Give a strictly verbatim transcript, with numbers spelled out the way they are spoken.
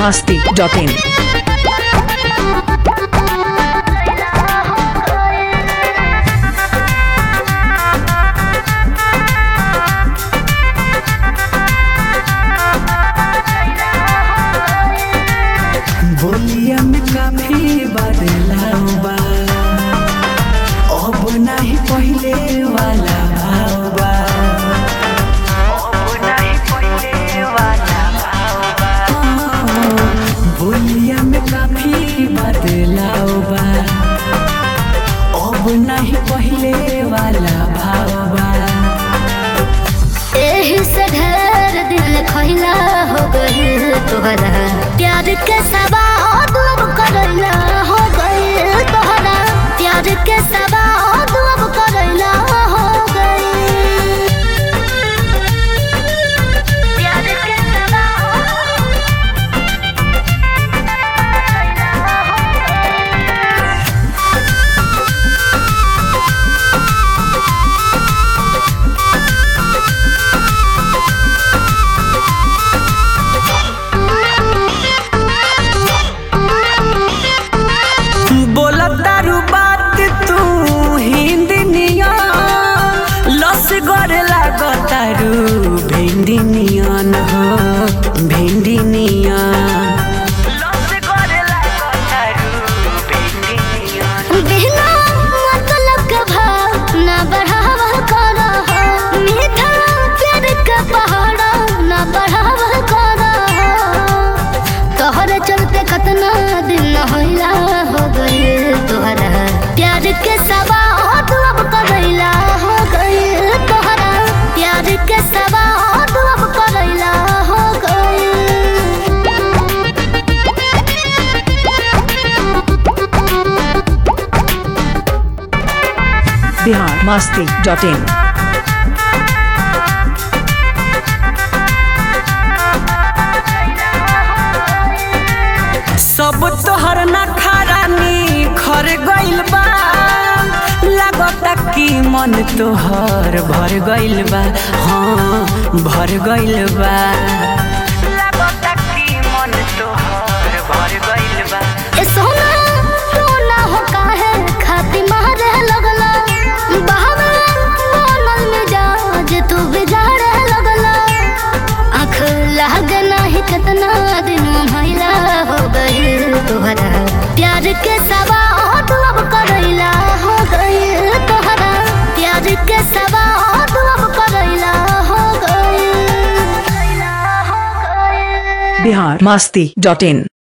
masti dot in. बोलिया में काफी बदलाव बा, अब नहीं पहले वाला भाव बा, अब नहीं पहले वाला भाव बा। बोलिया में काफी बदलाव बा, अब नहीं पहले वाला भाव बा। एही से ढेर दिल खोइला हो गइल तोहरा प्यार के सबा अब करैला हो गइल तोहरा प्यार के सबा अब करैला हो गइल प्यार के सबा बोलतारू बात तू हिंदी नियन लस गरे लागतारू भिंडी नियन हो भिंडी नियन लस गरे लागतारू भिंडी नियन। बिना मतलब के भाव ना बढ़ावा करा हो मीठा प्यार के पहाड़ा ना बढ़ावा करा हो तोहरे चलते कतना दिन होइला हो गइल तोहरा प्यार के सबा अब करैला हो गइल तोहरा प्यार के सबा अब करैला हो गइल Bihar masti dot in. सब तोहर नखरानी खर गइल बा, लागता कि मन तोहर भर गइल बा, हाँ भर गइल बा। लागता कि मन तोहर भर गइल बा। ए सोना सोना हो काहे खाती मारे लगला बहावे बोलल में जा जे तू बिगाड़े लगला आँख लागे नाही कितना दिन भइला हो गइल तोहरा प्यार के सबा अब करैला हो गइल तोहरा प्यार के सबा अब करैला हो गइल Bihar masti dot in.